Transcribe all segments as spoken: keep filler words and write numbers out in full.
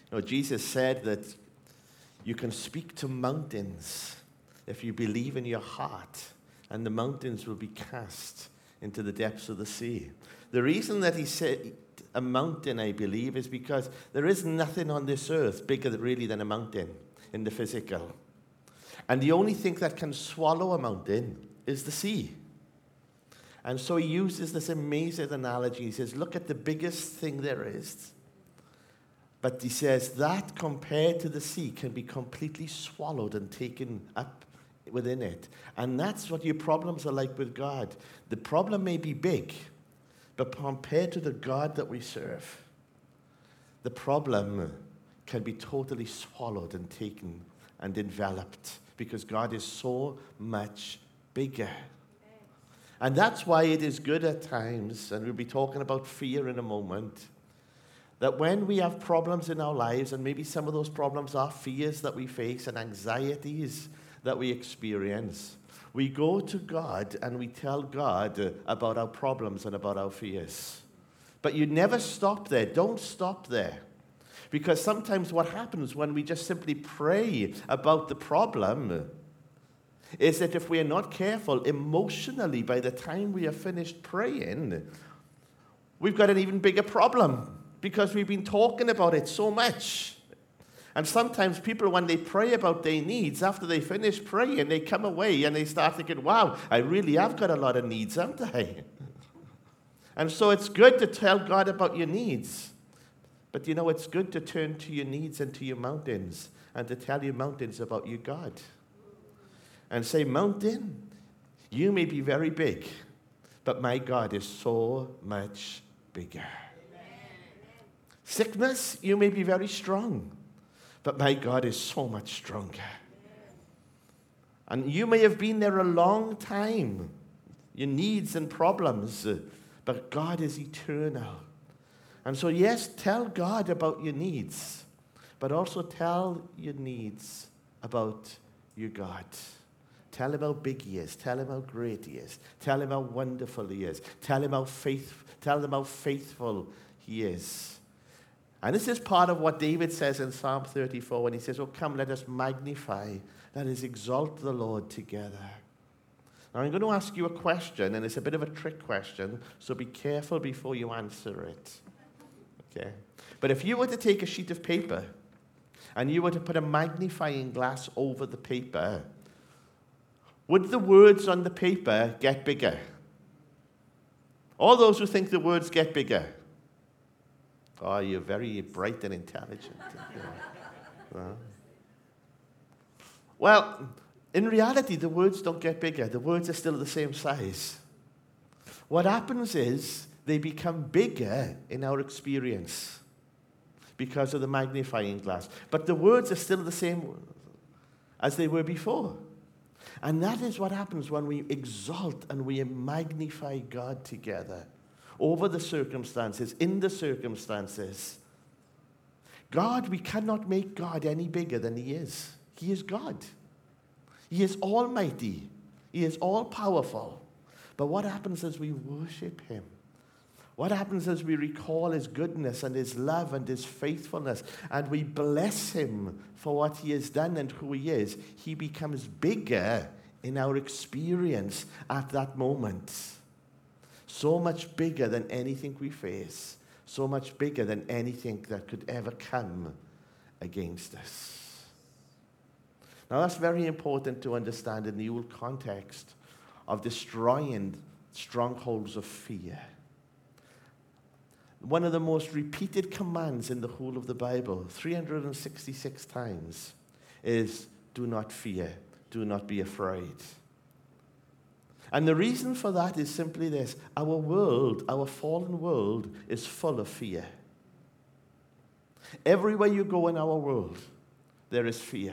Now, Jesus said that you can speak to mountains if you believe in your heart, and the mountains will be cast into the depths of the sea. The reason that he said a mountain, I believe, is because there is nothing on this earth bigger really than a mountain in the physical. And the only thing that can swallow a mountain is the sea. And so he uses this amazing analogy. He says, look at the biggest thing there is. But he says that compared to the sea can be completely swallowed and taken up within it. And that's what your problems are like with God. The problem may be big, but compared to the God that we serve, the problem can be totally swallowed and taken and enveloped because God is so much bigger. And that's why it is good at times, and we'll be talking about fear in a moment, that when we have problems in our lives, and maybe some of those problems are fears that we face and anxieties that we experience, we go to God and we tell God about our problems and about our fears. But you never stop there. Don't stop there. Because sometimes what happens when we just simply pray about the problem is that if we are not careful, emotionally, by the time we are finished praying, we've got an even bigger problem because we've been talking about it so much. And sometimes people, when they pray about their needs, after they finish praying, they come away and they start thinking, wow, I really have got a lot of needs, haven't I? And so it's good to tell God about your needs. But you know, it's good to turn to your needs and to your mountains and to tell your mountains about your God. And say, mountain, you may be very big, but my God is so much bigger. Amen. Sickness, you may be very strong, but my God is so much stronger. Amen. And you may have been there a long time, your needs and problems, but God is eternal. And so, yes, tell God about your needs, but also tell your needs about your God. Tell him how big he is. Tell him how great he is. Tell him how wonderful he is. Tell him how faith, tell him how faithful he is. And this is part of what David says in Psalm thirty-four when he says, oh, come, let us magnify, let us exalt the Lord together. Now, I'm going to ask you a question, and it's a bit of a trick question, so be careful before you answer it. Okay? But if you were to take a sheet of paper, and you were to put a magnifying glass over the paper, would the words on the paper get bigger? All those who think the words get bigger. Oh, you're very bright and intelligent. Well, well, in reality, the words don't get bigger. The words are still the same size. What happens is they become bigger in our experience because of the magnifying glass. But the words are still the same as they were before. And that is what happens when we exalt and we magnify God together over the circumstances, in the circumstances. God, we cannot make God any bigger than he is. He is God. He is almighty. He is all-powerful. But what happens as we worship him? What happens as we recall his goodness and his love and his faithfulness and we bless him for what he has done and who he is? He becomes bigger in our experience at that moment. So much bigger than anything we face. So much bigger than anything that could ever come against us. Now that's very important to understand in the whole context of destroying strongholds of fear. One of the most repeated commands in the whole of the Bible, three hundred sixty-six times, is do not fear, do not be afraid. And the reason for that is simply this. Our world, our fallen world, is full of fear. Everywhere you go in our world, there is fear.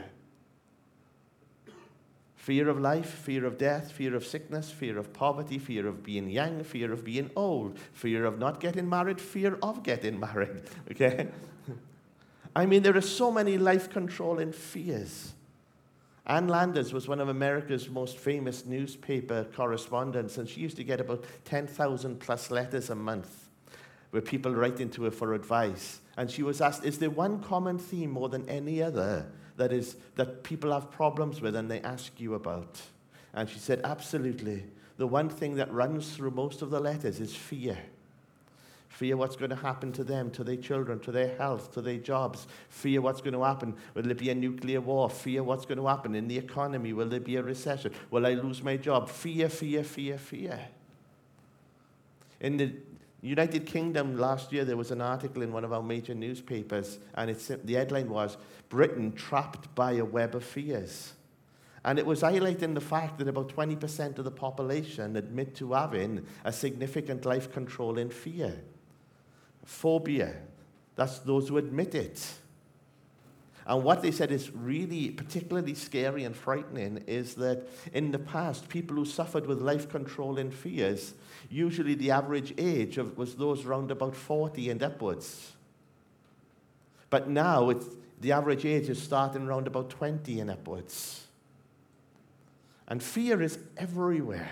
Fear of life, fear of death, fear of sickness, fear of poverty, fear of being young, fear of being old, fear of not getting married, fear of getting married, okay? I mean, there are so many life-controlling fears. Ann Landers was one of America's most famous newspaper correspondents, and she used to get about ten thousand plus letters a month. where people write into her for advice. And she was asked, is there one common theme more than any other that is that people have problems with and they ask you about? And she said, absolutely. The one thing that runs through most of the letters is fear. Fear what's going to happen to them, to their children, to their health, to their jobs. Fear what's going to happen. Will there be a nuclear war? Fear what's going to happen in the economy. Will there be a recession? Will I lose my job? Fear, fear, fear, fear. In the United Kingdom last year, there was an article in one of our major newspapers, and it's, the headline was, Britain trapped by a web of fears. And it was highlighting the fact that about twenty percent of the population admit to having a significant life-controlling fear. Phobia. That's those who admit it. And what they said is really particularly scary and frightening is that in the past, people who suffered with life-controlling fears, usually the average age of, was those around about forty and upwards. But now it's, the average age is starting around about twenty and upwards. And fear is everywhere.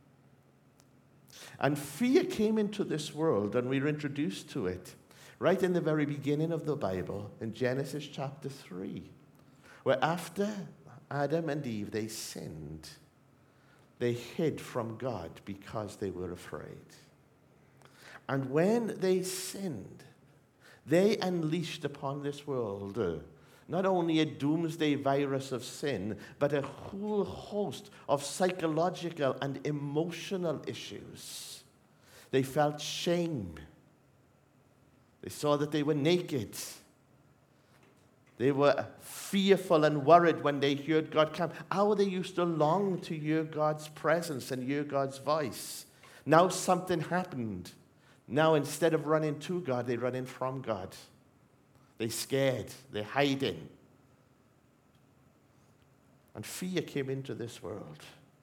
And fear came into this world, and we were introduced to it right in the very beginning of the Bible, in Genesis chapter three, where after Adam and Eve, they sinned, they hid from God because they were afraid. And when they sinned, they unleashed upon this world uh, not only a doomsday virus of sin, but a whole host of psychological and emotional issues. They felt shame. They saw that they were naked. They were fearful and worried when they heard God come. How they used to long to hear God's presence and hear God's voice. Now something happened. Now instead of running to God, they run in from God. They're scared. They're hiding. And fear came into this world.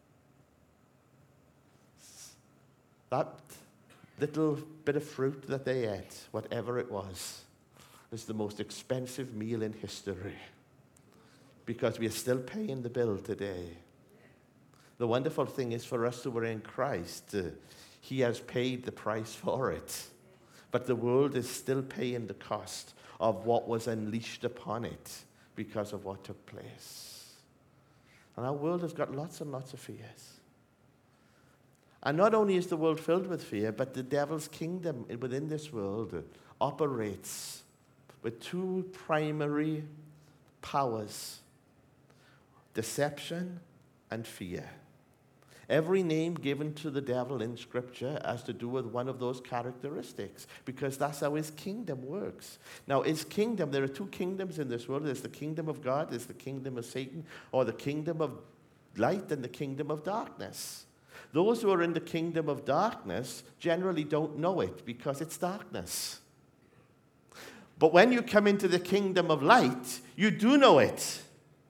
That little bit of fruit that they ate, whatever it was, is the most expensive meal in history. Because we are still paying the bill today. The wonderful thing is for us who are in Christ, uh, He has paid the price for it. But the world is still paying the cost of what was unleashed upon it because of what took place. And our world has got lots and lots of fears. And not only is the world filled with fear, but the devil's kingdom within this world operates with two primary powers: deception and fear. Every name given to the devil in Scripture has to do with one of those characteristics, because that's how his kingdom works. Now, his kingdom, there are two kingdoms in this world. There's the kingdom of God, there's the kingdom of Satan, or the kingdom of light and the kingdom of darkness. Those who are in the kingdom of darkness generally don't know it because it's darkness. But when you come into the kingdom of light, you do know it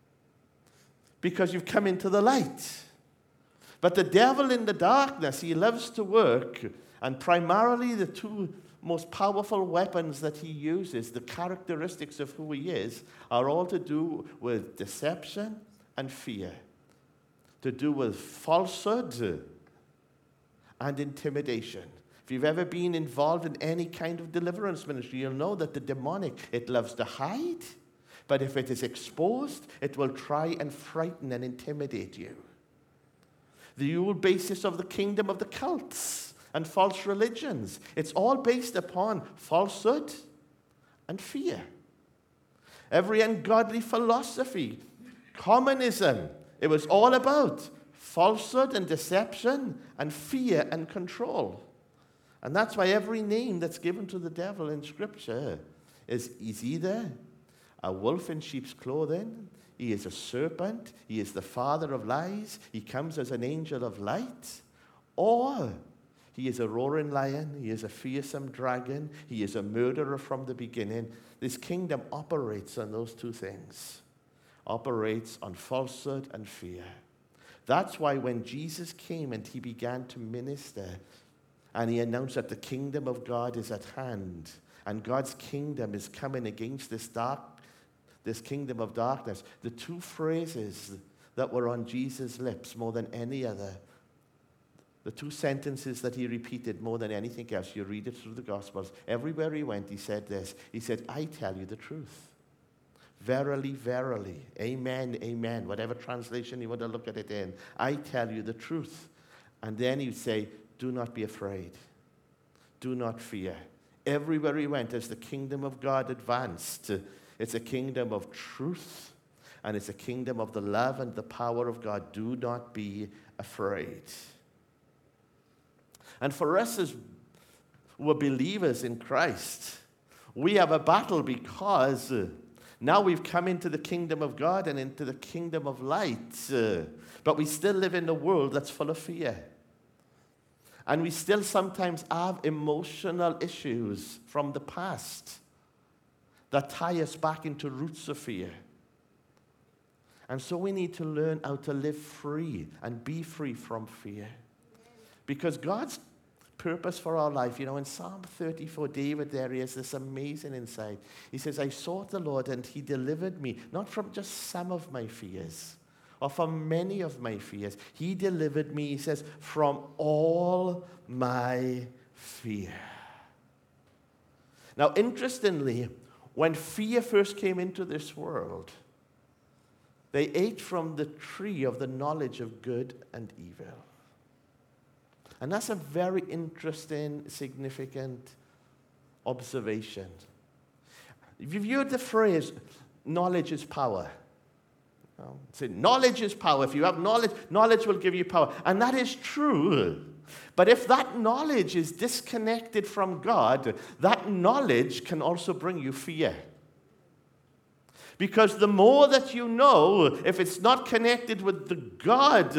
because you've come into the light. But the devil in the darkness, he loves to work, and primarily the two most powerful weapons that he uses, the characteristics of who he is, are all to do with deception and fear, to do with falsehood and intimidation. If you've ever been involved in any kind of deliverance ministry, you'll know that the demonic, it loves to hide, but if it is exposed, it will try and frighten and intimidate you. The whole basis of the kingdom of the cults and false religions. It's all based upon falsehood and fear. Every ungodly philosophy, communism, it was all about falsehood and deception and fear and control. And that's why every name that's given to the devil in Scripture is he's either a wolf in sheep's clothing, he is a serpent, he is the father of lies, he comes as an angel of light, or he is a roaring lion, he is a fearsome dragon, he is a murderer from the beginning. This kingdom operates on those two things, operates on falsehood and fear. That's why when Jesus came and he began to minister, and he announced that the kingdom of God is at hand, and God's kingdom is coming against this dark this kingdom of darkness, the two phrases that were on Jesus' lips more than any other The two sentences that he repeated more than anything else, you read it through the Gospels. Everywhere he went, he said this. He said, I tell you the truth. Verily, verily, amen, amen. Whatever translation you want to look at it in, I tell you the truth. And then he'd say, do not be afraid. Do not fear. Everywhere he went, as the kingdom of God advanced, it's a kingdom of truth, and it's a kingdom of the love and the power of God. Do not be afraid. And for us as who are believers in Christ, we have a battle because now we've come into the kingdom of God and into the kingdom of light, but we still live in a world that's full of fear. And we still sometimes have emotional issues from the past that tie us back into roots of fear. And so we need to learn how to live free and be free from fear. Because God's purpose for our life, you know, in Psalm thirty-four, David there, he has this amazing insight. He says, I sought the Lord and he delivered me, not from just some of my fears, or from many of my fears. He delivered me, he says, from all my fear. Now, interestingly, when fear first came into this world, they ate from the tree of the knowledge of good and evil. And that's a very interesting, significant observation. If you've heard the phrase, knowledge is power. Um, say, knowledge is power. If you have knowledge, knowledge will give you power. And that is true. But if that knowledge is disconnected from God, that knowledge can also bring you fear. Because the more that you know, if it's not connected with the God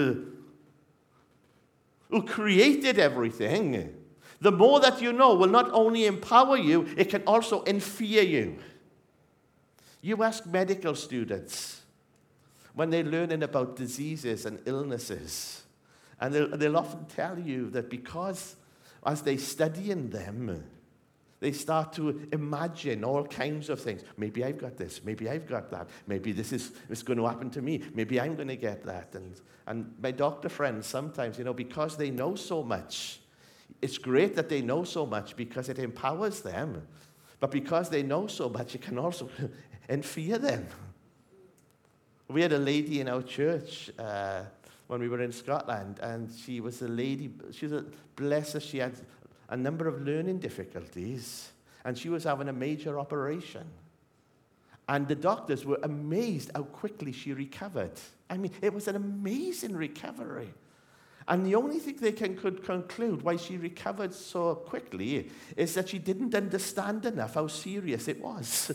who created everything, the more that you know will not only empower you, it can also enfear you. You ask medical students when they're learning about diseases and illnesses, and they'll, they'll often tell you that because as they study in them, they start to imagine all kinds of things. Maybe I've got this. Maybe I've got that. Maybe this is it's going to happen to me. Maybe I'm going to get that. And, and my doctor friends sometimes, you know, because they know so much, it's great that they know so much because it empowers them. But because they know so much, it can also enfear them. We had a lady in our church uh, when we were in Scotland, and she was a lady, she was a, bless her, she had a number of learning difficulties, and she was having a major operation. And the doctors were amazed how quickly she recovered. I mean, it was an amazing recovery. And the only thing they can could conclude why she recovered so quickly is that she didn't understand enough how serious it was.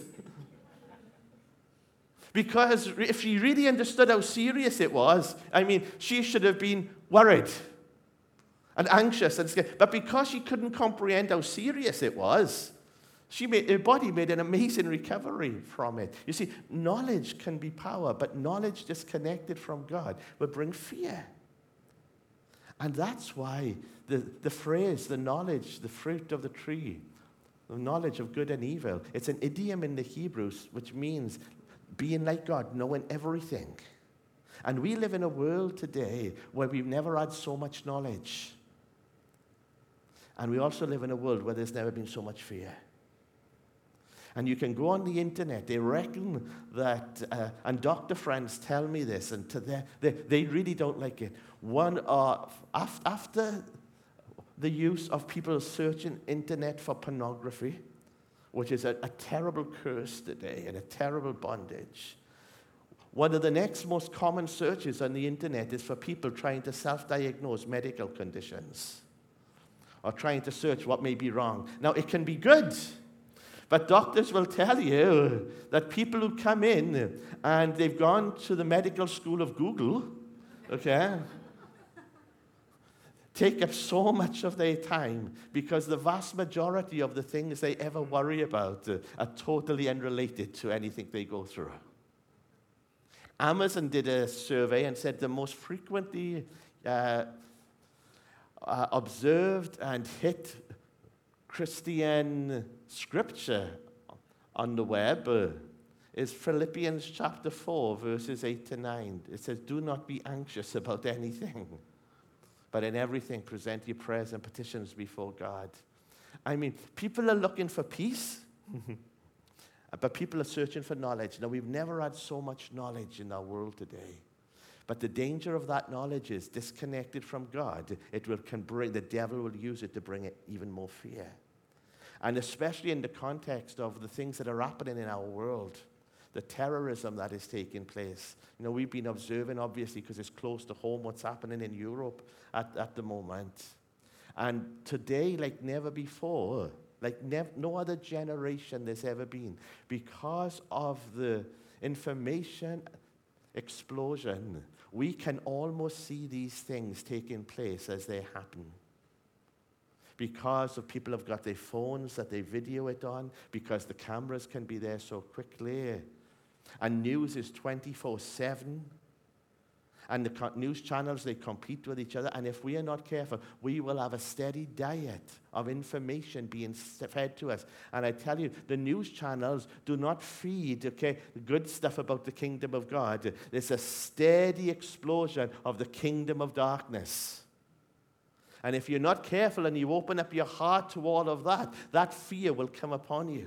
Because if she really understood how serious it was, I mean, she should have been worried and anxious and scared. But because she couldn't comprehend how serious it was, she made, her body made an amazing recovery from it. You see, knowledge can be power, but knowledge disconnected from God will bring fear. And that's why the, the phrase, the knowledge, the fruit of the tree, the knowledge of good and evil, it's an idiom in the Hebrews which means being like God, knowing everything. And we live in a world today where we've never had so much knowledge. And we also live in a world where there's never been so much fear. And you can go on the internet. They reckon that, uh, and doctor friends tell me this, and to their, they, they really don't like it. One, uh, after the use of people searching internet for pornography, which is a, a terrible curse today and a terrible bondage, one of the next most common searches on the internet is for people trying to self-diagnose medical conditions or trying to search what may be wrong. Now, it can be good. But doctors will tell you that people who come in and they've gone to the medical school of Google, okay, take up so much of their time because the vast majority of the things they ever worry about uh, are totally unrelated to anything they go through. Amazon did a survey and said the most frequently uh, uh, observed and hit Christian scripture on the web uh, is Philippians chapter four, verses eight to nine. It says, do not be anxious about anything, But in everything, present your prayers and petitions before God. I mean, people are looking for peace, but people are searching for knowledge. Now, we've never had so much knowledge in our world today. But the danger of that knowledge is disconnected from God. It will can bring, the devil will use it to bring it even more fear. And especially in the context of the things that are happening in our world, the terrorism that is taking place. You know, we've been observing, obviously, because it's close to home, what's happening in Europe at, at the moment. And today, like never before, like nev- no other generation there's ever been, because of the information explosion, we can almost see these things taking place as they happen. Because of people have got their phones that they video it on, because the cameras can be there so quickly. And news is twenty-four seven. And the co- news channels, they compete with each other. And if we are not careful, we will have a steady diet of information being fed to us. And I tell you, the news channels do not feed, okay, good stuff about the kingdom of God. There's a steady explosion of the kingdom of darkness. And if you're not careful and you open up your heart to all of that, that fear will come upon you.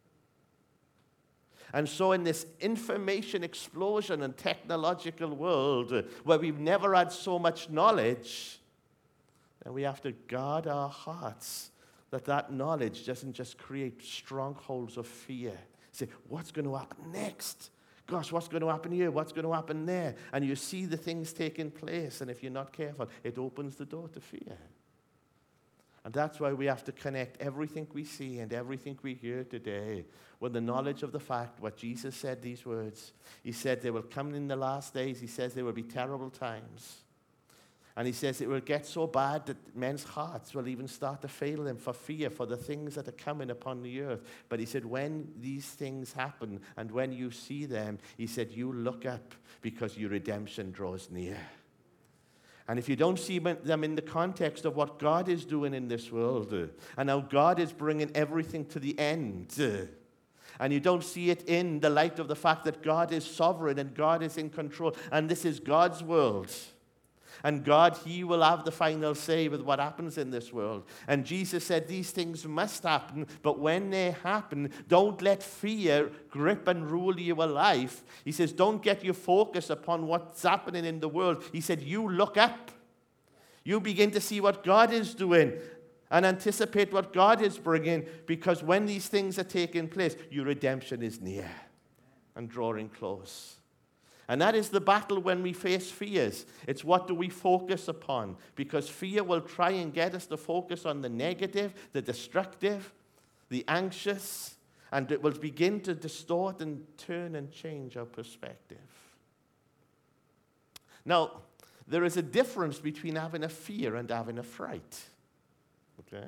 And so in this information explosion and technological world uh, where we've never had so much knowledge, then we have to guard our hearts that that knowledge doesn't just create strongholds of fear. Say, what's going to happen next? Gosh, what's going to happen here? What's going to happen there? And you see the things taking place, and if you're not careful, it opens the door to fear. And that's why we have to connect everything we see and everything we hear today with the knowledge of the fact what Jesus said these words. He said there will come in the last days, he says there will be terrible times. And he says it will get so bad that men's hearts will even start to fail them for fear for the things that are coming upon the earth. But he said when these things happen and when you see them, he said you look up because your redemption draws near. And if you don't see them in the context of what God is doing in this world, uh, and how God is bringing everything to the end, uh, and you don't see it in the light of the fact that God is sovereign and God is in control, and this is God's world, and God, he will have the final say with what happens in this world. And Jesus said these things must happen, but when they happen, don't let fear grip and rule your life. He says, don't get your focus upon what's happening in the world. He said, you look up. You begin to see what God is doing and anticipate what God is bringing, because when these things are taking place, your redemption is near and drawing close. And that is the battle when we face fears. It's what do we focus upon? Because fear will try and get us to focus on the negative, the destructive, the anxious, and it will begin to distort and turn and change our perspective. Now, there is a difference between having a fear and having a fright. Okay?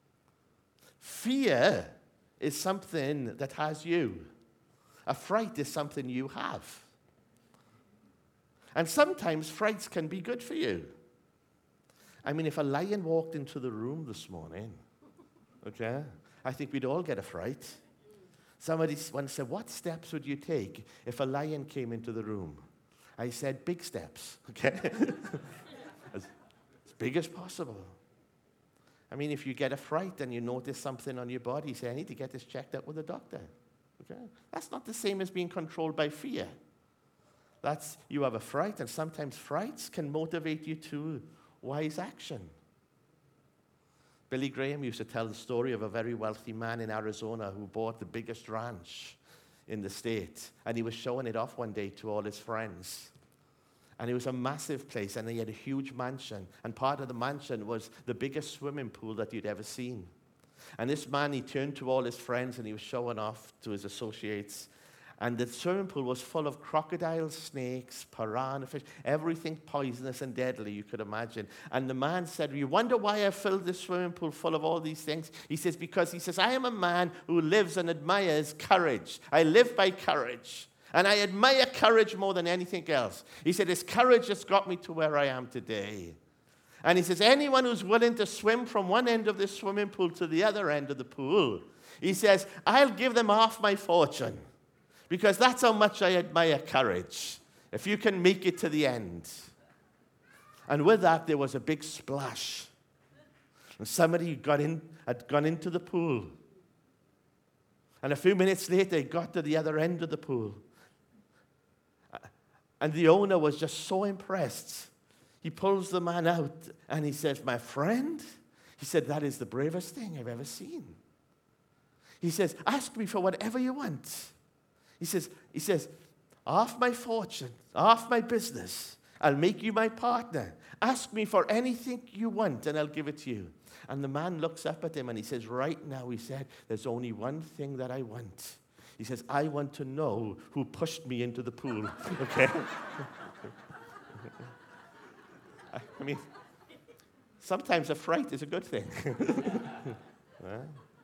Fear is something that has you. A fright is something you have. And sometimes frights can be good for you. I mean, if a lion walked into the room this morning, okay, I think we'd all get a fright. Somebody once said, what steps would you take if a lion came into the room? I said, big steps, okay? as, as big as possible. I mean, if you get a fright and you notice something on your body, you say, I need to get this checked out with a doctor, okay? That's not the same as being controlled by fear. That's, you have a fright, and sometimes frights can motivate you to wise action. Billy Graham used to tell the story of a very wealthy man in Arizona who bought the biggest ranch in the state, and he was showing it off one day to all his friends. And it was a massive place, and he had a huge mansion, and part of the mansion was the biggest swimming pool that you'd ever seen. And this man, he turned to all his friends, and he was showing off to his associates. And the swimming pool was full of crocodiles, snakes, piranha fish, everything poisonous and deadly you could imagine. And the man said, you wonder why I filled this swimming pool full of all these things? He says, because he says, I am a man who lives and admires courage. I live by courage. And I admire courage more than anything else. He said, it's courage that's got me to where I am today. And he says, anyone who's willing to swim from one end of this swimming pool to the other end of the pool, he says, I'll give them half my fortune. Because that's how much I admire courage, if you can make it to the end. And with that, there was a big splash. And somebody got in, had gone into the pool. And a few minutes later, he got to the other end of the pool. And the owner was just so impressed. He pulls the man out and he says, "My friend," he said, "that is the bravest thing I've ever seen." He says, "Ask me for whatever you want." He says, he says, "Half my fortune, half my business, I'll make you my partner. Ask me for anything you want and I'll give it to you." And the man looks up at him and he says, "Right now," he said, "there's only one thing that I want." He says, "I want to know who pushed me into the pool." Okay? I mean, sometimes a fright is a good thing. Right?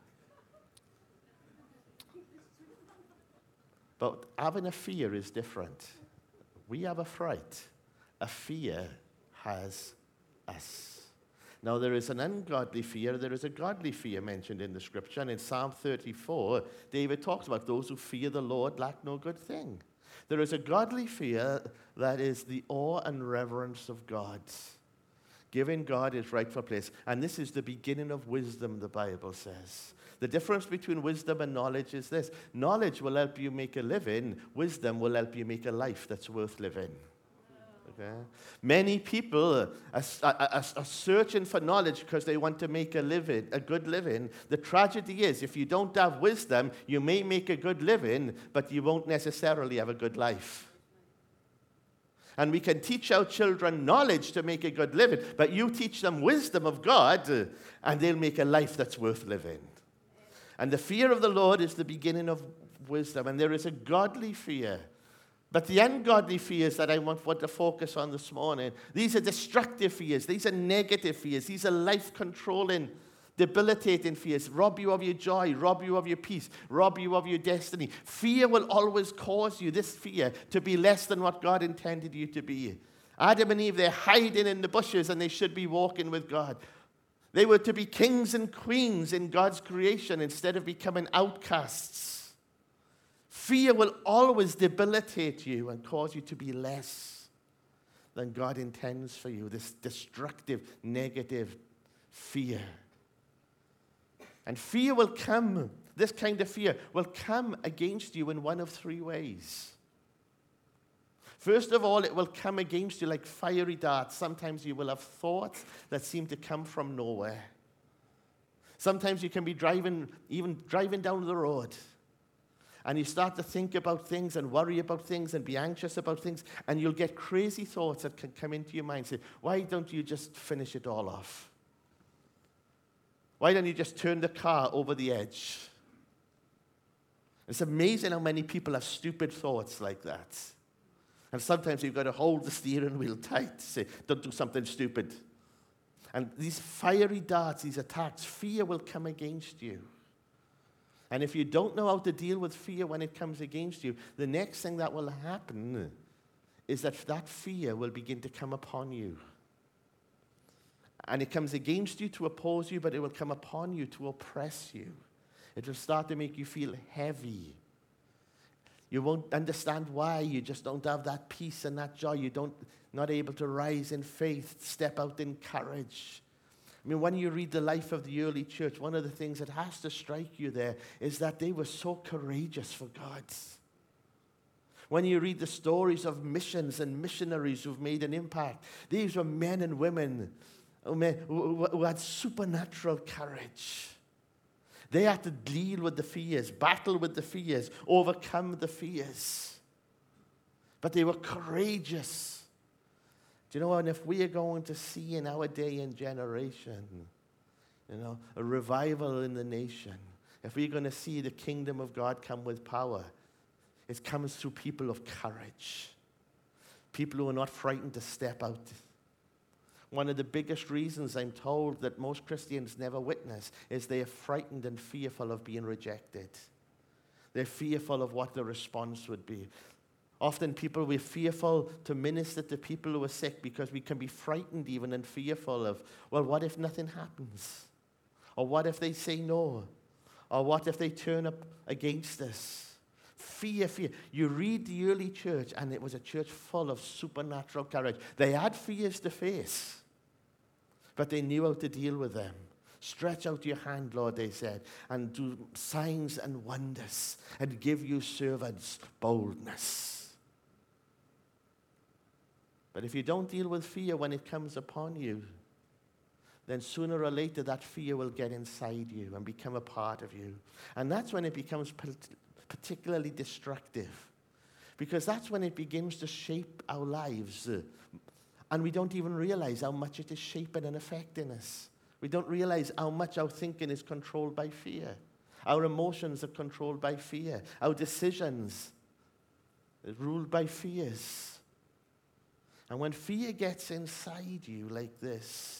But having a fear is different. We have a fright. A fear has us. Now, there is an ungodly fear. There is a godly fear mentioned in the scripture. And in Psalm thirty-four, David talks about those who fear the Lord lack no good thing. There is a godly fear that is the awe and reverence of God, giving God his rightful place. And this is the beginning of wisdom, the Bible says. The difference between wisdom and knowledge is this. Knowledge will help you make a living. Wisdom will help you make a life that's worth living. Okay? Many people are, are, are searching for knowledge because they want to make a living, a good living. The tragedy is, if you don't have wisdom, you may make a good living, but you won't necessarily have a good life. And we can teach our children knowledge to make a good living, but you teach them wisdom of God, and they'll make a life that's worth living. And the fear of the Lord is the beginning of wisdom, and there is a godly fear. But the ungodly fears that I want, want to focus on this morning, these are destructive fears. These are negative fears. These are life-controlling, debilitating fears. Rob you of your joy, rob you of your peace, rob you of your destiny. Fear will always cause you, this fear, to be less than what God intended you to be. Adam and Eve, they're hiding in the bushes and they should be walking with God. They were to be kings and queens in God's creation instead of becoming outcasts. Fear will always debilitate you and cause you to be less than God intends for you, this destructive, negative fear. And fear will come, this kind of fear will come against you in one of three ways. First of all, it will come against you like fiery darts. Sometimes you will have thoughts that seem to come from nowhere. Sometimes you can be driving, even driving down the road, and you start to think about things and worry about things and be anxious about things, and you'll get crazy thoughts that can come into your mind. Say, why don't you just finish it all off? Why don't you just turn the car over the edge? It's amazing how many people have stupid thoughts like that. And sometimes you've got to hold the steering wheel tight. Say, don't do something stupid. And these fiery darts, these attacks, fear will come against you. And if you don't know how to deal with fear when it comes against you, the next thing that will happen is that that fear will begin to come upon you. And it comes against you to oppose you, but it will come upon you to oppress you. It will start to make you feel heavy. You won't understand why. You just don't have that peace and that joy. You don't, not able to rise in faith, step out in courage. I mean, when you read the life of the early church, one of the things that has to strike you there is that they were so courageous for God. When you read the stories of missions and missionaries who've made an impact, these were men and women who had supernatural courage. They had to deal with the fears, battle with the fears, overcome the fears. But they were courageous. Do you know, and if we are going to see in our day and generation, you know, a revival in the nation, if we're going to see the kingdom of God come with power, it comes through people of courage, people who are not frightened to step out. One of the biggest reasons I'm told that most Christians never witness is they are frightened and fearful of being rejected. They're fearful of what the response would be. Often people, we're fearful to minister to people who are sick because we can be frightened even and fearful of, well, what if nothing happens? Or what if they say no? Or what if they turn up against us? Fear, fear. You read the early church, and it was a church full of supernatural courage. They had fears to face, but they knew how to deal with them. Stretch out your hand, Lord, they said, and do signs and wonders, and give you servants boldness. But if you don't deal with fear when it comes upon you, then sooner or later that fear will get inside you and become a part of you. And that's when it becomes particularly destructive, because that's when it begins to shape our lives. And we don't even realize how much it is shaping and affecting us. We don't realize how much our thinking is controlled by fear. Our emotions are controlled by fear. Our decisions are ruled by fears. And when fear gets inside you like this,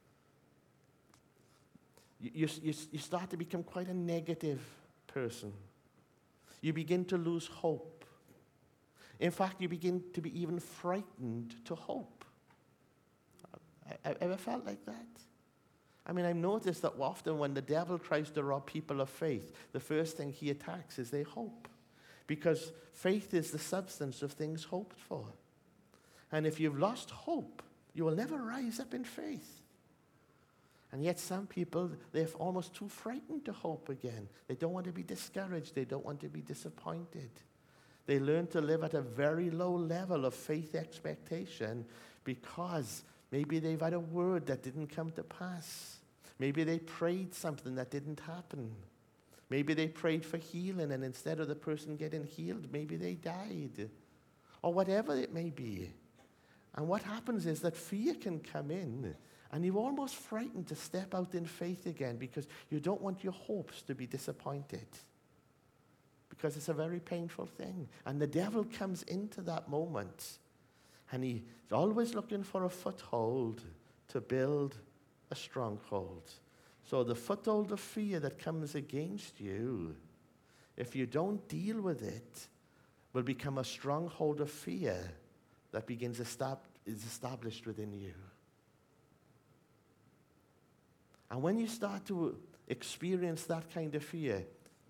you, you, you start to become quite a negative person. You begin to lose hope. In fact, you begin to be even frightened to hope. I, I, ever felt like that? I mean, I've noticed that often when the devil tries to rob people of faith, the first thing he attacks is their hope. Because faith is the substance of things hoped for. And if you've lost hope, you will never rise up in faith. And yet some people, they're almost too frightened to hope again. They don't want to be discouraged. They don't want to be disappointed. They learn to live at a very low level of faith expectation because maybe they've had a word that didn't come to pass. Maybe they prayed something that didn't happen. Maybe they prayed for healing, and instead of the person getting healed, maybe they died. Or whatever it may be. And what happens is that fear can come in, and you're almost frightened to step out in faith again because you don't want your hopes to be disappointed. Because it's a very painful thing. And the devil comes into that moment, and he's always looking for a foothold to build a stronghold. So the foothold of fear that comes against you, if you don't deal with it, will become a stronghold of fear that begins estab- is established within you. And when you start to experience that kind of fear,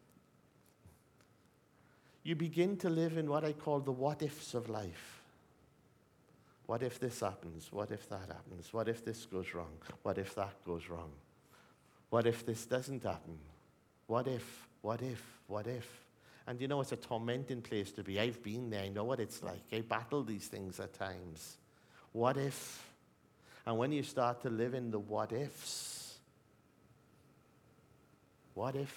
you begin to live in what I call the what-ifs of life. What if this happens? What if that happens? What if this goes wrong? What if that goes wrong? What if this doesn't happen? What if, what if, what if? And you know, it's a tormenting place to be. I've been there. I know what it's like. I battle these things at times. What if? And when you start to live in the what ifs, what if?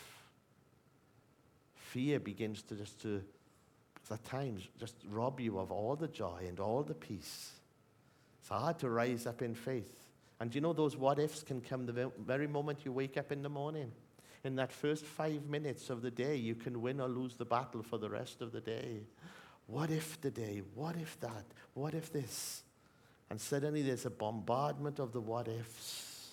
Fear begins to just to, at times, just rob you of all the joy and all the peace. It's hard to rise up in faith. And you know, those what ifs can come the very moment you wake up in the morning. In that first five minutes of the day, you can win or lose the battle for the rest of the day. What if today? What if that? What if this? And suddenly there's a bombardment of the what ifs.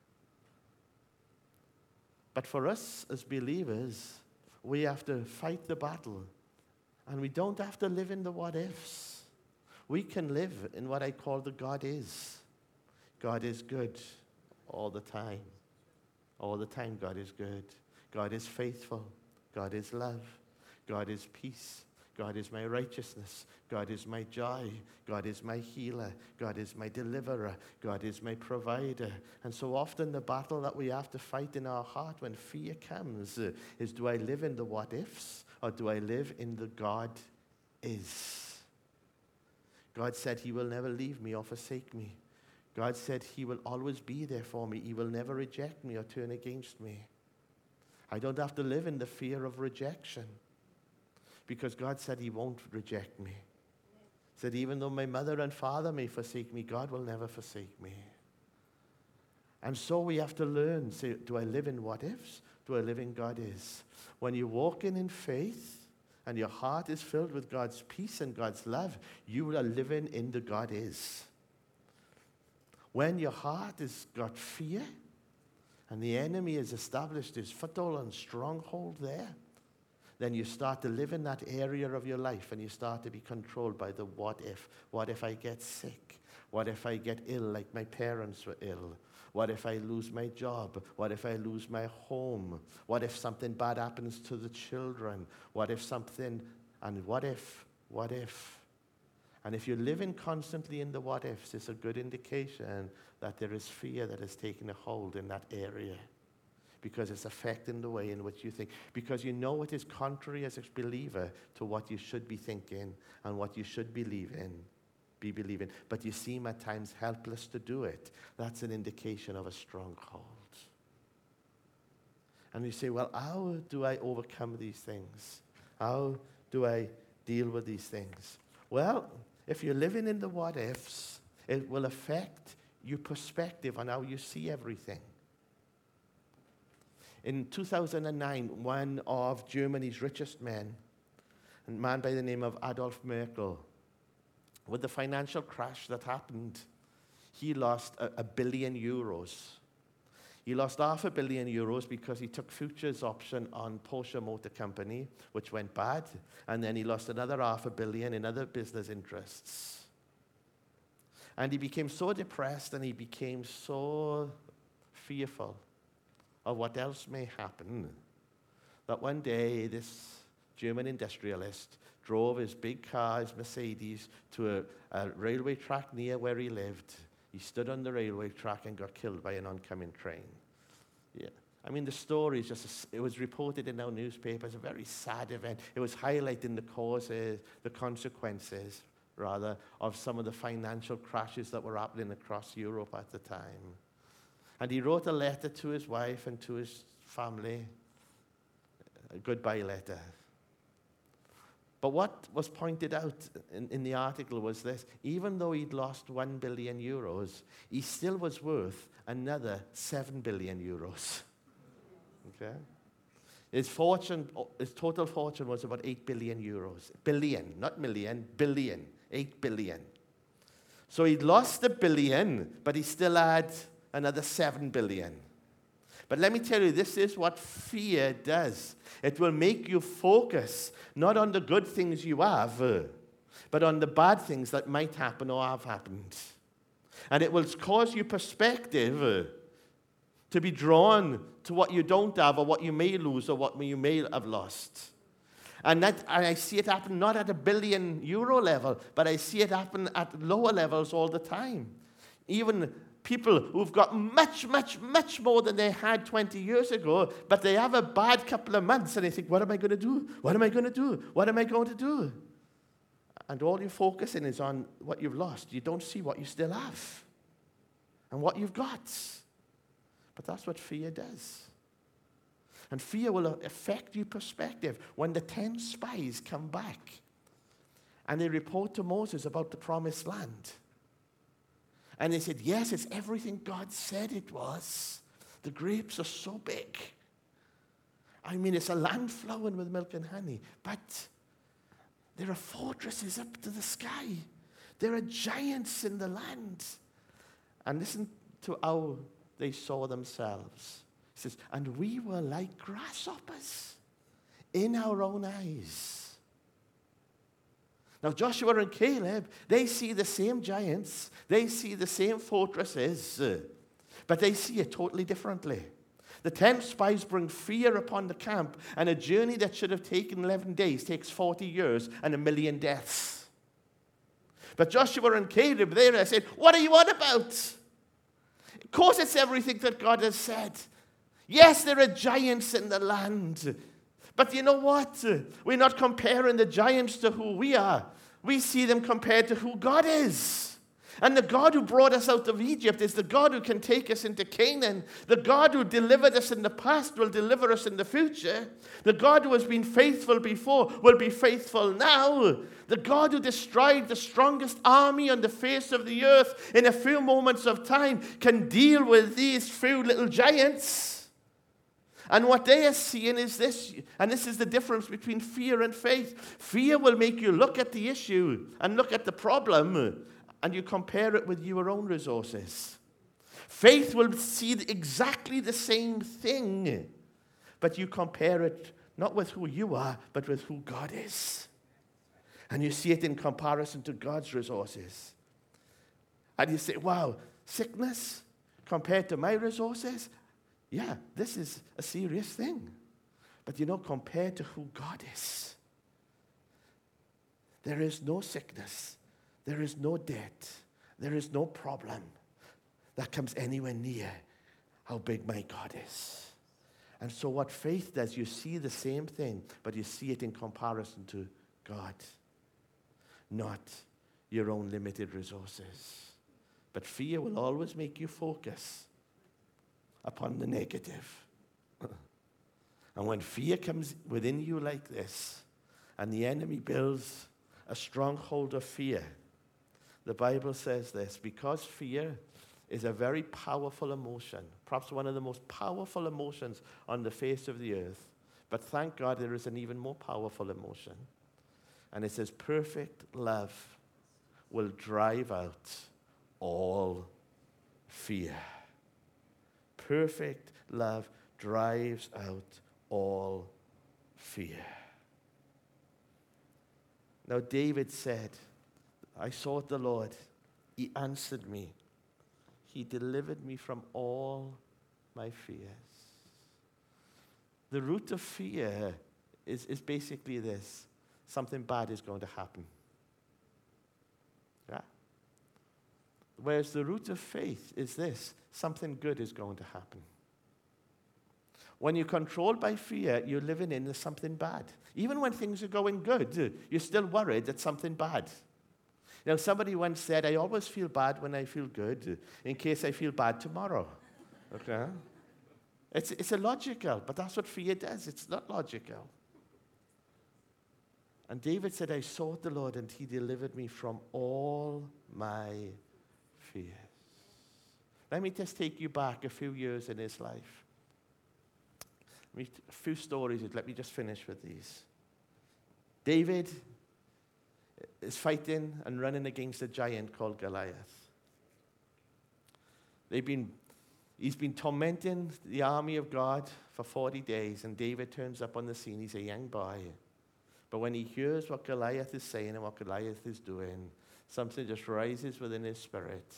But for us as believers, we have to fight the battle. And we don't have to live in the what ifs. We can live in what I call the God is. God is good all the time. All the time, God is good. God is faithful. God is love. God is peace. God is my righteousness. God is my joy. God is my healer. God is my deliverer. God is my provider. And so often the battle that we have to fight in our heart when fear comes uh, is, do I live in the what ifs or do I live in the God is? God said he will never leave me or forsake me. God said he will always be there for me. He will never reject me or turn against me. I don't have to live in the fear of rejection because God said he won't reject me. He said, even though my mother and father may forsake me, God will never forsake me. And so we have to learn, say, do I live in what ifs? Do I live in God is? When you're walking in faith and your heart is filled with God's peace and God's love, you are living in the God is. When your heart has got fear and the enemy has established his foothold and stronghold there, then you start to live in that area of your life and you start to be controlled by the what if. What if I get sick? What if I get ill like my parents were ill? What if I lose my job? What if I lose my home? What if something bad happens to the children? What if something, and what if, what if? And if you're living constantly in the what ifs, it's a good indication that there is fear that has taken a hold in that area, because it's affecting the way in which you think. Because you know it is contrary as a believer to what you should be thinking and what you should believe in, be believing. But you seem at times helpless to do it. That's an indication of a stronghold. And you say, well, how do I overcome these things? How do I deal with these things? Well, if you're living in the what ifs, it will affect your perspective on how you see everything. In two thousand nine, one of Germany's richest men, a man by the name of Adolf Merkel, with the financial crash that happened, he lost a, a billion euros. He lost half a billion euros because he took futures option on Porsche Motor Company, which went bad, and then he lost another half a billion in other business interests. And he became so depressed and he became so fearful of what else may happen, that one day this German industrialist drove his big car, his Mercedes, to a, a railway track near where he lived. He stood on the railway track and got killed by an oncoming train. Yeah. I mean, the story is just, a, it was reported in our newspapers, a very sad event. It was highlighting the causes, the consequences, rather, of some of the financial crashes that were happening across Europe at the time. And he wrote a letter to his wife and to his family, a goodbye letter. But what was pointed out in, in the article was this: even though he'd lost one billion euros, he still was worth another seven billion euros. Okay? His fortune, his total fortune was about eight billion euros. Billion, not million, billion, eight billion. So he'd lost a billion, but he still had another seven billion. But let me tell you, this is what fear does. It will make you focus not on the good things you have, but on the bad things that might happen or have happened. And it will cause your perspective to be drawn to what you don't have, or what you may lose, or what you may have lost. And that, and I see it happen not at a billion euro level, but I see it happen at lower levels all the time. Even people who've got much, much, much more than they had twenty years ago, but they have a bad couple of months and they think, what am I going to do? What am I going to do? What am I going to do? And all you're focusing is on what you've lost. You don't see what you still have and what you've got. But that's what fear does. And fear will affect your perspective. When the ten spies come back and they report to Moses about the promised land, and they said, yes, it's everything God said it was. The grapes are so big. I mean, it's a land flowing with milk and honey. But there are fortresses up to the sky. There are giants in the land. And listen to how they saw themselves. It says, and we were like grasshoppers in our own eyes. Now, Joshua and Caleb, they see the same giants, they see the same fortresses, but they see it totally differently. The ten spies bring fear upon the camp, and a journey that should have taken eleven days takes forty years and a million deaths. But Joshua and Caleb, they said, what are you on about? Of course it's everything that God has said. Yes, there are giants in the land. But you know what? We're not comparing the giants to who we are. We see them compared to who God is. And the God who brought us out of Egypt is the God who can take us into Canaan. The God who delivered us in the past will deliver us in the future. The God who has been faithful before will be faithful now. The God who destroyed the strongest army on the face of the earth in a few moments of time can deal with these few little giants. And what they are seeing is this, and this is the difference between fear and faith. Fear will make you look at the issue and look at the problem, and you compare it with your own resources. Faith will see exactly the same thing, but you compare it not with who you are, but with who God is. And you see it in comparison to God's resources. And you say, wow, sickness compared to my resources, yeah, this is a serious thing. But you know, compared to who God is, there is no sickness, there is no debt, there is no problem that comes anywhere near how big my God is. And so what faith does, you see the same thing, but you see it in comparison to God, not your own limited resources. But fear will always make you focus upon the negative. And when fear comes within you like this, and the enemy builds a stronghold of fear, the Bible says this, because fear is a very powerful emotion, perhaps one of the most powerful emotions on the face of the earth. But thank God there is an even more powerful emotion. And it says, perfect love will drive out all fear. Perfect love drives out all fear. Now David said, I sought the Lord. He answered me. He delivered me from all my fears. The root of fear is, is basically this. Something bad is going to happen. Yeah? Whereas the root of faith is this. Something good is going to happen. When you're controlled by fear, you're living in something bad. Even when things are going good, you're still worried that something bad. Now, somebody once said, I always feel bad when I feel good, in case I feel bad tomorrow. Okay? It's, it's illogical, but that's what fear does. It's not logical. And David said, I sought the Lord, and he delivered me from all my fears. Let me just take you back a few years in his life. A few stories, let me just finish with these. David is fighting and running against a giant called Goliath. They've been, he's been tormenting the army of God for forty days, and David turns up on the scene. He's a young boy. But when he hears what Goliath is saying and what Goliath is doing, something just rises within his spirit.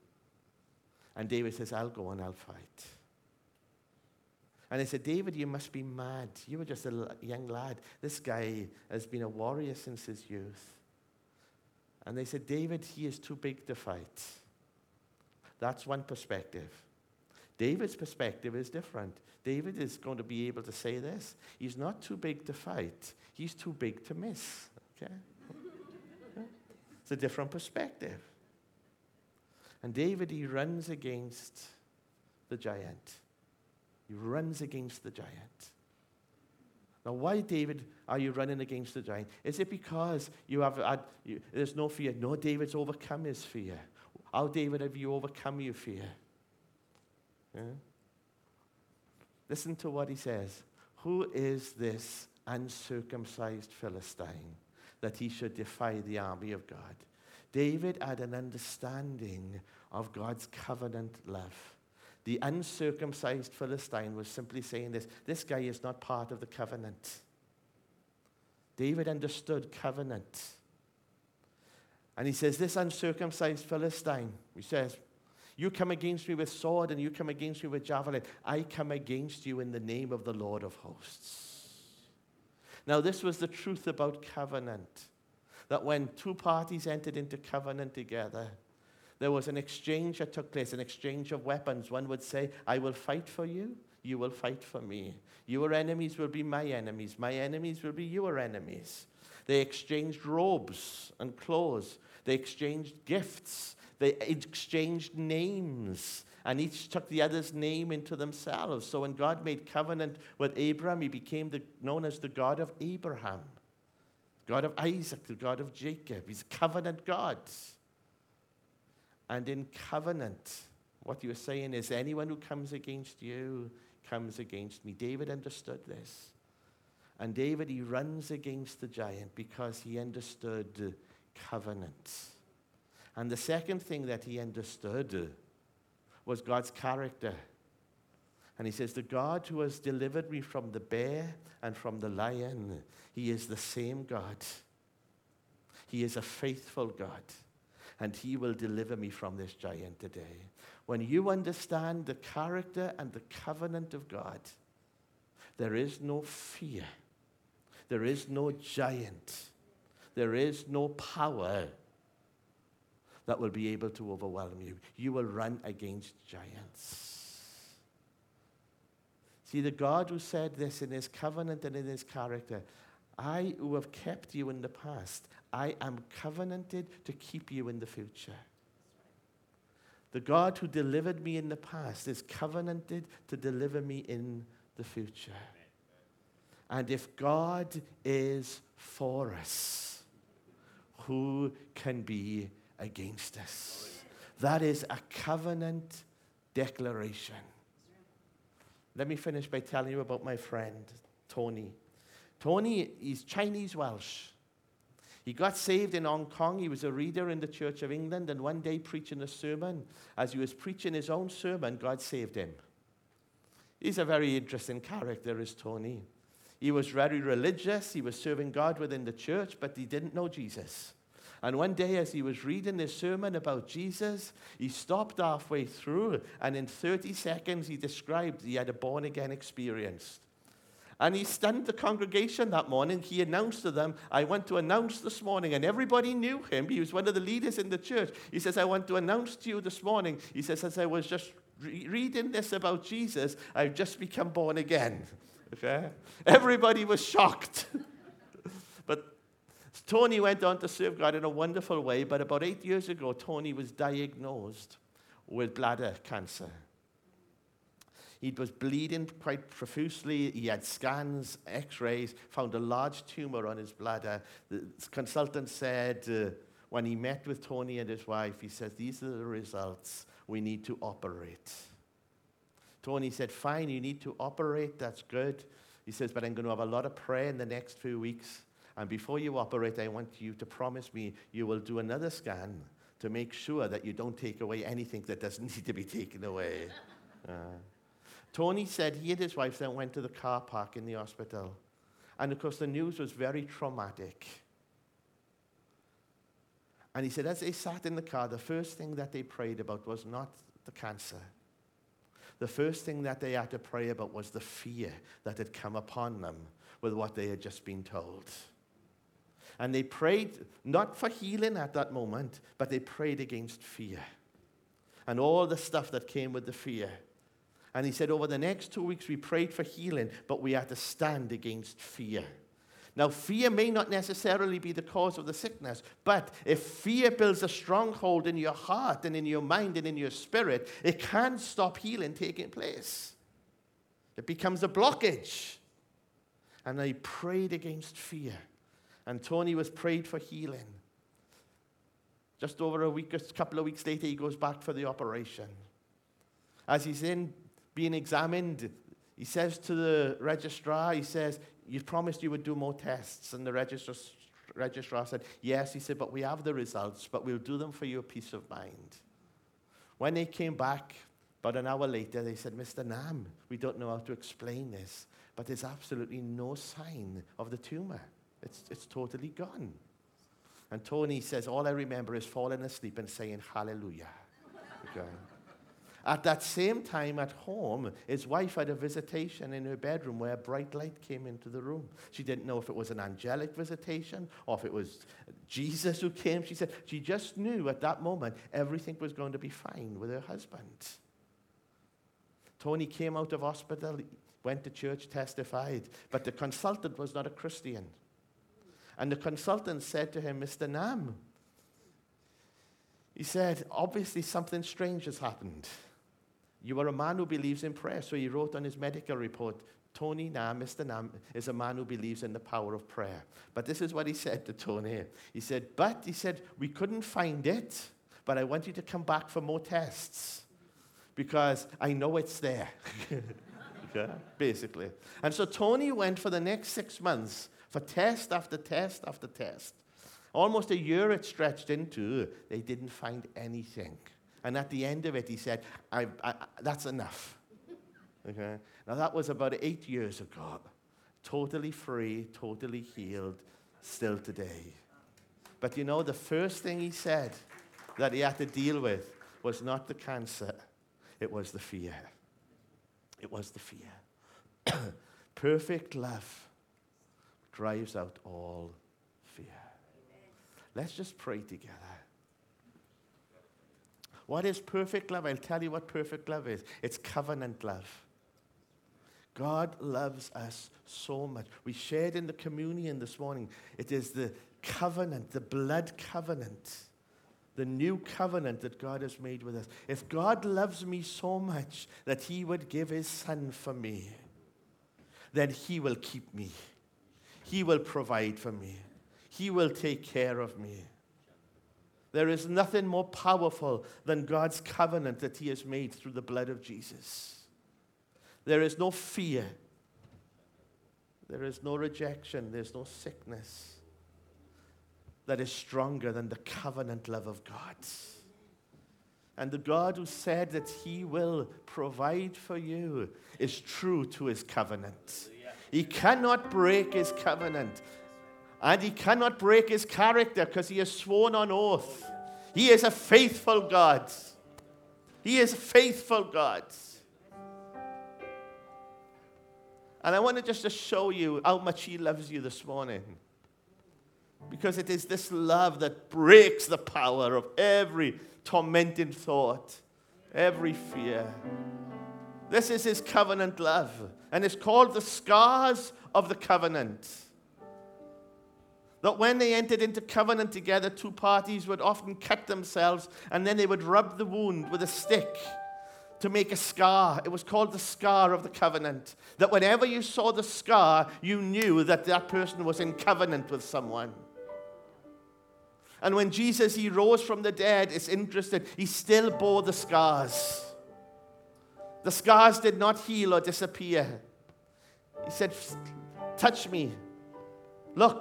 And David says, I'll go and I'll fight. And they said, David, you must be mad. You were just a young lad. This guy has been a warrior since his youth. And they said, David, he is too big to fight. That's one perspective. David's perspective is different. David is going to be able to say this. He's not too big to fight. He's too big to miss. Okay? It's a different perspective. And David, he runs against the giant. He runs against the giant. Now, why, David, are you running against the giant? Is it because you have had, you, there's no fear? No, David's overcome his fear. How, David, have you overcome your fear? Yeah? Listen to what he says. Who is this uncircumcised Philistine that he should defy the army of God? David had an understanding of God's covenant love. The uncircumcised Philistine was simply saying this, this guy is not part of the covenant. David understood covenant. And he says, this uncircumcised Philistine, he says, you come against me with sword and you come against me with javelin. I come against you in the name of the Lord of hosts. Now, this was the truth about covenant, that when two parties entered into covenant together, there was an exchange that took place, an exchange of weapons. One would say, I will fight for you, you will fight for me. Your enemies will be my enemies, my enemies will be your enemies. They exchanged robes and clothes. They exchanged gifts. They exchanged names. And each took the other's name into themselves. So when God made covenant with Abraham, he became the, known as the God of Abraham, God of Isaac, the God of Jacob. He's a covenant God. And in covenant, what you're saying is anyone who comes against you comes against me. David understood this. And David, he runs against the giant because he understood covenant. And the second thing that he understood was God's character. And he says, the God who has delivered me from the bear and from the lion, he is the same God. He is a faithful God. and he will deliver me from this giant today. When you understand the character and the covenant of God, there is no fear. There is no giant. There is no power that will be able to overwhelm you. You will run against giants. See, the God who said this in his covenant and in his character, I who have kept you in the past, I am covenanted to keep you in the future. The God who delivered me in the past is covenanted to deliver me in the future. And if God is for us, who can be against us? That is a covenant declaration. Let me finish by telling you about my friend, Tony. Tony is Chinese Welsh. He got saved in Hong Kong. He was a reader in the Church of England, and one day preaching a sermon, as he was preaching his own sermon, God saved him. He's a very interesting character, is Tony. He was very religious. He was serving God within the church, but he didn't know Jesus. And one day, as he was reading this sermon about Jesus, he stopped halfway through, and in thirty seconds, he described he had a born-again experience. And he stunned the congregation that morning. He announced to them, I want to announce this morning, and everybody knew him. He was one of the leaders in the church. He says, I want to announce to you this morning. He says, as I was just re- reading this about Jesus, I've just become born again. Okay? Everybody was shocked. But Tony went on to serve God in a wonderful way, but about eight years ago, Tony was diagnosed with bladder cancer. He was bleeding quite profusely. He had scans, x-rays, found a large tumor on his bladder. The consultant said, uh, when he met with Tony and his wife, he said, these are the results. We need to operate. Tony said, fine, you need to operate. That's good. He says, but I'm going to have a lot of prayer in the next few weeks. And before you operate, I want you to promise me you will do another scan to make sure that you don't take away anything that doesn't need to be taken away. Uh, Tony said he and his wife then went to the car park in the hospital. And of course, the news was very traumatic. And he said, as they sat in the car, the first thing that they prayed about was not the cancer. The first thing that they had to pray about was the fear that had come upon them with what they had just been told. And they prayed not for healing at that moment, but they prayed against fear and all the stuff that came with the fear. And he said, over the next two weeks, we prayed for healing, but we had to stand against fear. Now, fear may not necessarily be the cause of the sickness, but if fear builds a stronghold in your heart and in your mind and in your spirit, it can stop healing taking place. It becomes a blockage. And they prayed against fear. And Tony was prayed for healing. Just over a week, a couple of weeks later, he goes back for the operation. As he's in being examined, he says to the registrar, he says, you promised you would do more tests. And the registrar, registrar said, yes. He said, but we have the results, but we'll do them for your peace of mind. When they came back, about an hour later, they said, Mister Nam, we don't know how to explain this, but there's absolutely no sign of the tumor. It's, it's totally gone. And Tony says, all I remember is falling asleep and saying, hallelujah. Okay. At that same time at home, his wife had a visitation in her bedroom where a bright light came into the room. She didn't know if it was an angelic visitation or if it was Jesus who came. She said she just knew at that moment everything was going to be fine with her husband. Tony came out of hospital, went to church, testified, but the consultant was not a Christian. And the consultant said to him, Mister Nam, he said, obviously something strange has happened. You are a man who believes in prayer. So he wrote on his medical report, Tony Nam, Mister Nam, is a man who believes in the power of prayer. But this is what he said to Tony. He said, but, he said, we couldn't find it, but I want you to come back for more tests because I know it's there. Okay, basically. And so Tony went for the next six months for test after test after test. Almost a year it stretched into, they didn't find anything. And at the end of it, he said, I, I, that's enough. Okay? Now, that was about eight years ago. Totally free, totally healed, still today. But you know, the first thing he said that he had to deal with was not the cancer, it was the fear. It was the fear. Perfect love drives out all fear. Let's just pray together. What is perfect love? I'll tell you what perfect love is. It's covenant love. God loves us so much. We shared in the communion this morning. It is the covenant, the blood covenant, the new covenant that God has made with us. If God loves me so much that he would give his son for me, then he will keep me. He will provide for me. He will take care of me. There is nothing more powerful than God's covenant that he has made through the blood of Jesus. There is no fear. There is no rejection. There's no sickness that is stronger than the covenant love of God. And the God who said that he will provide for you is true to his covenant. He cannot break his covenant. And he cannot break his character because he has sworn on oath. He is a faithful God. He is a faithful God. And I want to just to show you how much he loves you this morning. Because it is this love that breaks the power of every tormenting thought, every fear. This is his covenant love. And it's called the scars of the covenant. That when they entered into covenant together, two parties would often cut themselves and then they would rub the wound with a stick to make a scar. It was called the scar of the covenant. That whenever you saw the scar, you knew that that person was in covenant with someone. And when Jesus, he rose from the dead, it's interesting, he still bore the scars. The scars did not heal or disappear. He said, touch me. Look.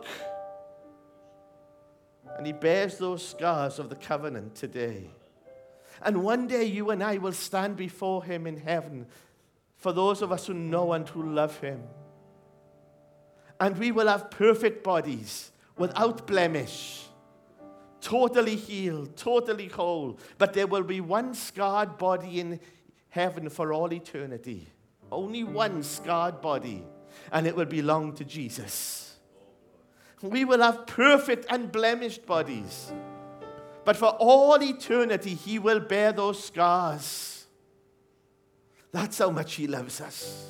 And he bears those scars of the covenant today. And one day you and I will stand before him in heaven, for those of us who know and who love him. And we will have perfect bodies without blemish, totally healed, totally whole. But there will be one scarred body in heaven for all eternity. Only one scarred body. And it will belong to Jesus. We will have perfect, unblemished bodies. But for all eternity, he will bear those scars. That's how much he loves us.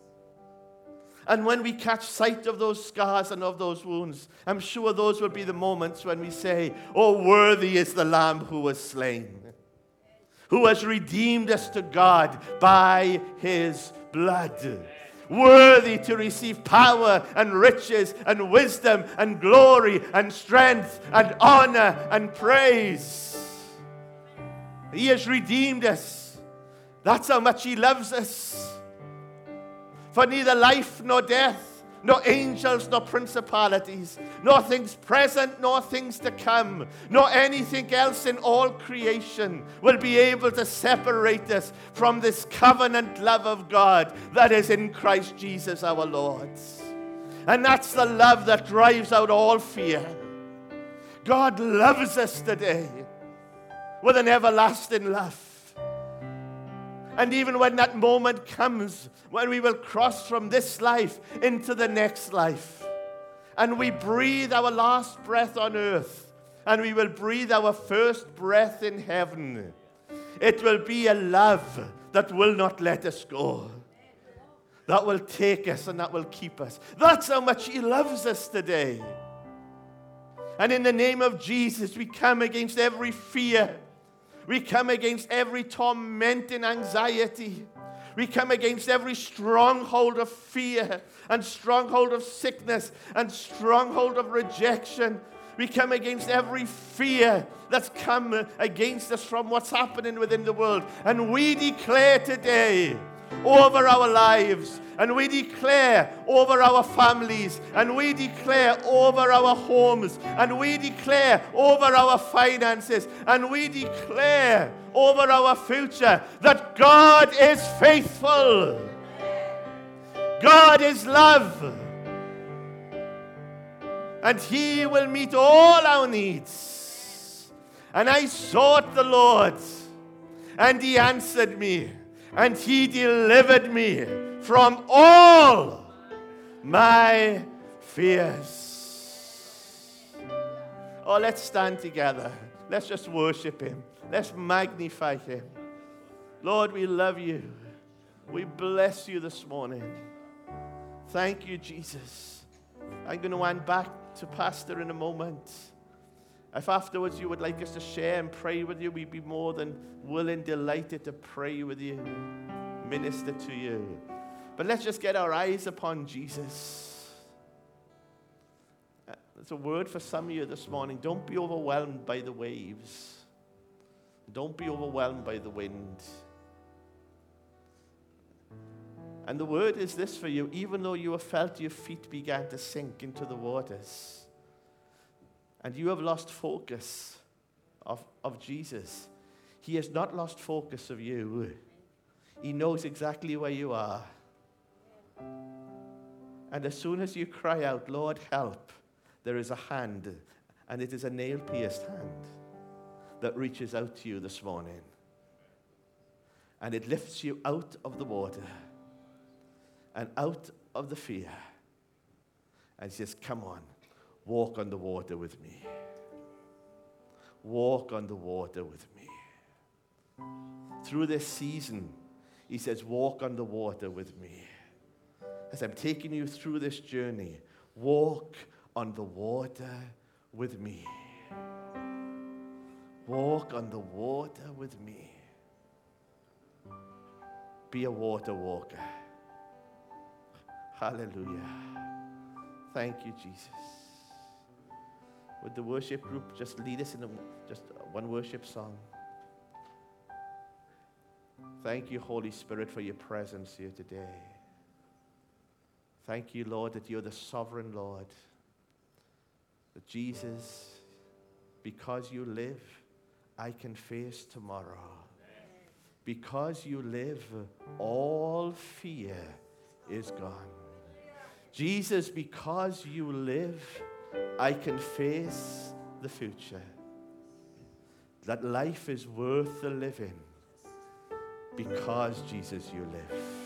And when we catch sight of those scars and of those wounds, I'm sure those will be the moments when we say, oh, worthy is the Lamb who was slain, who has redeemed us to God by his blood. Worthy to receive power and riches and wisdom and glory and strength and honor and praise. He has redeemed us. That's how much he loves us. For neither life nor death, nor angels, nor principalities, nor things present, nor things to come, nor anything else in all creation will be able to separate us from this covenant love of God that is in Christ Jesus our Lord. And that's the love that drives out all fear. God loves us today with an everlasting love. And even when that moment comes, when we will cross from this life into the next life, and we breathe our last breath on earth, and we will breathe our first breath in heaven, it will be a love that will not let us go. That will take us and that will keep us. That's how much he loves us today. And in the name of Jesus, we come against every fear. We come against every tormenting anxiety. We come against every stronghold of fear and stronghold of sickness and stronghold of rejection. We come against every fear that's come against us from what's happening within the world. And we declare today over our lives, and we declare over our families, and we declare over our homes, and we declare over our finances, and we declare over our future that God is faithful. God is love. And he will meet all our needs. And I sought the Lord, and he answered me, and he delivered me from all my fears. Oh, let's stand together. Let's just worship him. Let's magnify him. Lord, we love you. We bless you this morning. Thank you, Jesus. I'm going to hand back to Pastor in a moment. If afterwards you would like us to share and pray with you, we'd be more than willing, delighted to pray with you, minister to you. But let's just get our eyes upon Jesus. There's a word for some of you this morning. Don't be overwhelmed by the waves. Don't be overwhelmed by the wind. And the word is this for you: even though you have felt your feet began to sink into the waters, and you have lost focus of, of Jesus, he has not lost focus of you. He knows exactly where you are. And as soon as you cry out, Lord, help, there is a hand, and it is a nail-pierced hand that reaches out to you this morning. And it lifts you out of the water and out of the fear, and says, come on, walk on the water with me. Walk on the water with me. Through this season, he says, walk on the water with me. As I'm taking you through this journey, walk on the water with me. Walk on the water with me. Be a water walker. Hallelujah. Thank you, Jesus. Would the worship group just lead us in a, just one worship song? Thank you, Holy Spirit, for your presence here today. Thank you, Lord, that you're the sovereign Lord. That Jesus, because you live, I can face tomorrow. Because you live, all fear is gone. Jesus, because you live, I can face the future. That life is worth the living because, Jesus, you live.